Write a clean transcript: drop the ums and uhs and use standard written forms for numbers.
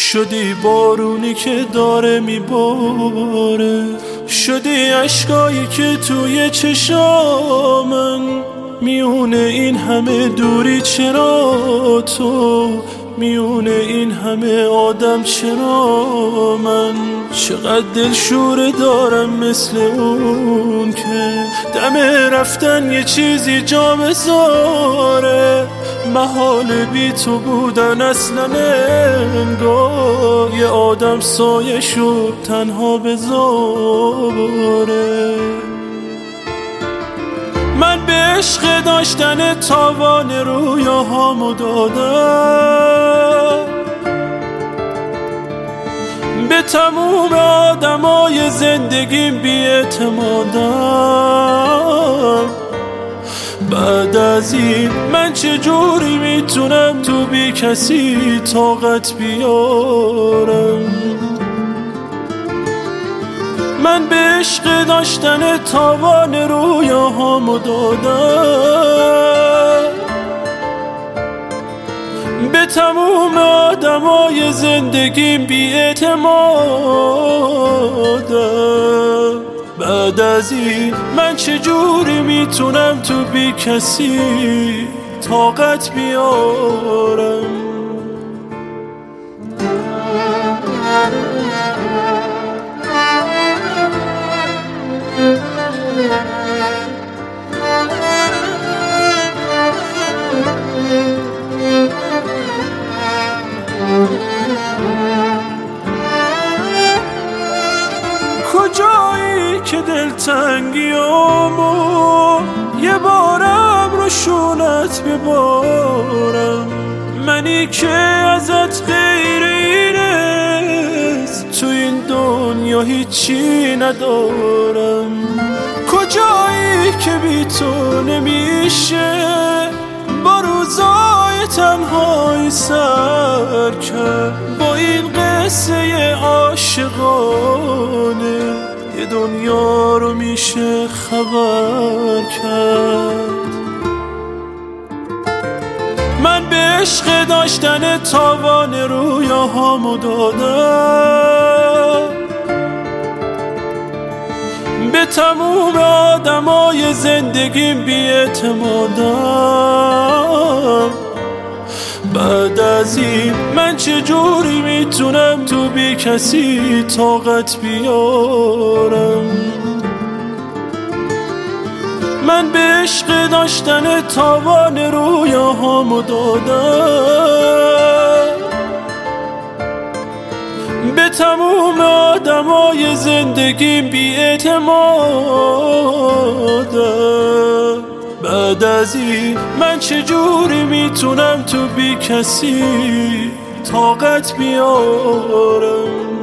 شدی بارونی که داره میباره، شدی عشقایی که توی چشامن. میونه این همه دوری چرا تو، میونه این همه آدم چرا من؟ چقدر دلشوره دارم مثل اون که دم رفتن یه چیزی جا بذاره. محال بی تو بودن اصلا انگار یه آدم سایه شد تنها بذاره. من به عشق داشتن تاوان رویاهامو دادم، به تموم آدمای زندگیم بی‌اعتمادم. بعد از این من چجوری میتونم تو بی کسی طاقت بیارم؟ من به عشق داشتن تاوان رویاهامو دادم، به تموم آدمای زندگیم بی‌اعتمادم. بعد از این من چجوری میتونم تو بی کسی طاقت بیارم؟ کجایی که دلتنگیامو یه بارم رو شونت ببارم؟ منی که ازت غیر اینست تو این دنیا هیچی ندارم. کجایی که بی تو نمیشه با روزای تنهایی سر کرد؟ با این قصه عاشقانه یه دنیا رو میشه خبر کرد. من به عشق داشتن تاوان رویاهامو دادم، به تموم آدمای زندگیم بی‌اعتمادم. بعد از این من چجوری میتونم تو بی کسی طاقت بیارم؟ من به عشق داشتن تاوان رویاهامو دادم، به تموم آدمای زندگیم بی‌اعتمادم. بعد از این من چجوری میتونم تو بی کسی طاقت بیارم؟